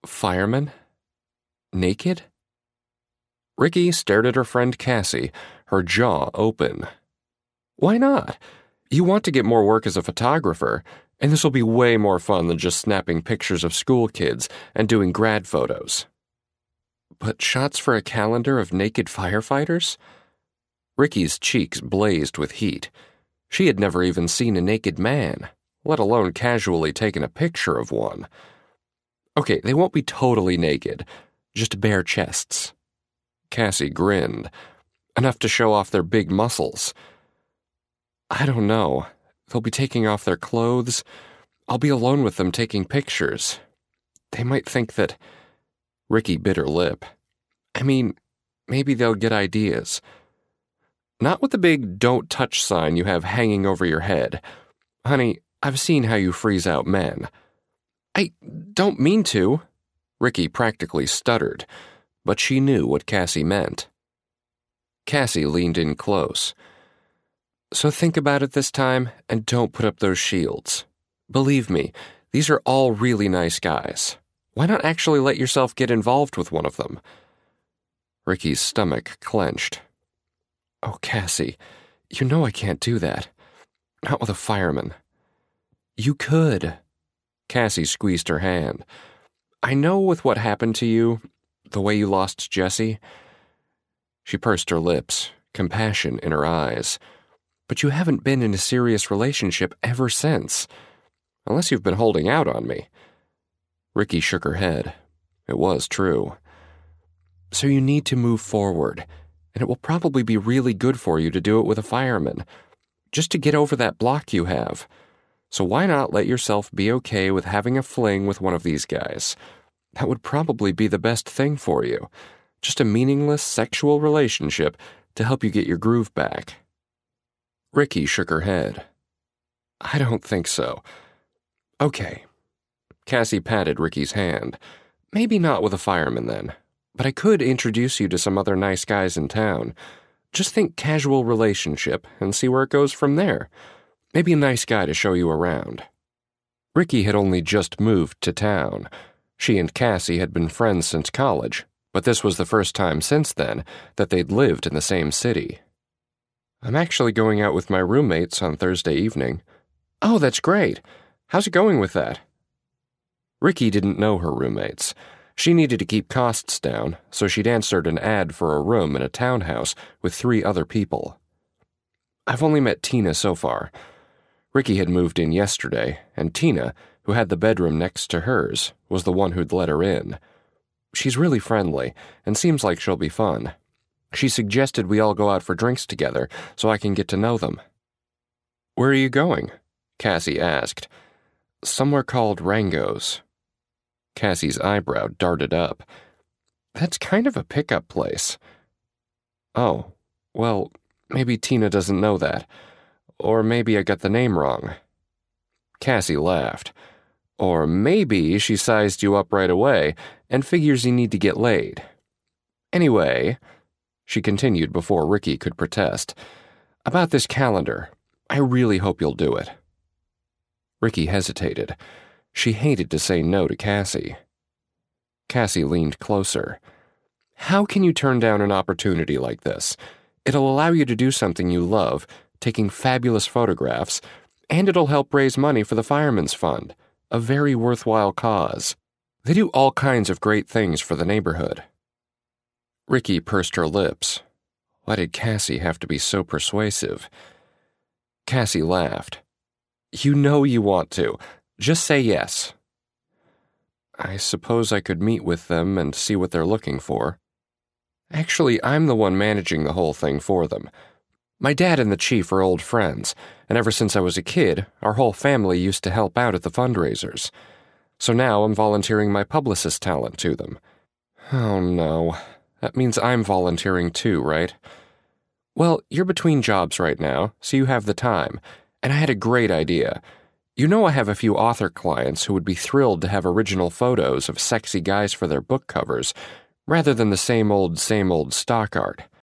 Firemen? Naked? Ricky stared at her friend Cassie, her jaw open. Why not? You want to get more work as a photographer, and this will be way more fun than just snapping pictures of school kids and doing grad photos. But shots for a calendar of naked firefighters? Ricky's cheeks blazed with heat. She had never even seen a naked man, let alone casually taken a picture of one. Okay, they won't be totally naked, just bare chests. Cassie grinned, enough to show off their big muscles. I don't know. They'll be taking off their clothes. I'll be alone with them taking pictures. They might think that... Ricky bit her lip. I mean, maybe they'll get ideas. Not with the big don't touch sign you have hanging over your head. Honey, I've seen how you freeze out men. I don't mean to. Ricky practically stuttered, but she knew what Cassie meant. Cassie leaned in close. So think about it this time and don't put up those shields. Believe me, these are all really nice guys. Why not actually let yourself get involved with one of them? Ricky's stomach clenched. Oh, Cassie, you know I can't do that. Not with a fireman. You could. Cassie squeezed her hand. I know with what happened to you, the way you lost Jesse. She pursed her lips, compassion in her eyes. But you haven't been in a serious relationship ever since. Unless you've been holding out on me. Ricky shook her head. It was true. So you need to move forward, and it will probably be really good for you to do it with a fireman, just to get over that block you have. So why not let yourself be okay with having a fling with one of these guys? That would probably be the best thing for you. Just a meaningless sexual relationship to help you get your groove back. Ricky shook her head. I don't think so. Okay. Cassie patted Ricky's hand. Maybe not with a fireman then, but I could introduce you to some other nice guys in town. Just think casual relationship and see where it goes from there. Maybe a nice guy to show you around. Ricky had only just moved to town. She and Cassie had been friends since college, but this was the first time since then that they'd lived in the same city. I'm actually going out with my roommates on Thursday evening. Oh, that's great. How's it going with that? Ricky didn't know her roommates. She needed to keep costs down, so she'd answered an ad for a room in a townhouse with 3 other people. I've only met Tina so far. Ricky had moved in yesterday, and Tina, who had the bedroom next to hers, was the one who'd let her in. She's really friendly, and seems like she'll be fun. She suggested we all go out for drinks together so I can get to know them. Where are you going? Cassie asked. Somewhere called Rango's. Cassie's eyebrow darted up. That's kind of a pickup place. Oh, well, maybe Tina doesn't know that. Or maybe I got the name wrong. Cassie laughed. Or maybe she sized you up right away and figures you need to get laid. Anyway, she continued before Ricky could protest, about this calendar, I really hope you'll do it. Ricky hesitated. She hated to say no to Cassie. Cassie leaned closer. How can you turn down an opportunity like this? It'll allow you to do something you love, taking fabulous photographs, and it'll help raise money for the Fireman's Fund, a very worthwhile cause. They do all kinds of great things for the neighborhood. Ricky pursed her lips. Why did Cassie have to be so persuasive? Cassie laughed. You know you want to. Just say yes. I suppose I could meet with them and see what they're looking for. Actually, I'm the one managing the whole thing for them. My dad and the chief are old friends, and ever since I was a kid, our whole family used to help out at the fundraisers. So now I'm volunteering my publicist talent to them. Oh no, that means I'm volunteering too, right? Well, you're between jobs right now, so you have the time, and I had a great idea. You know I have a few author clients who would be thrilled to have original photos of sexy guys for their book covers, rather than the same old stock art.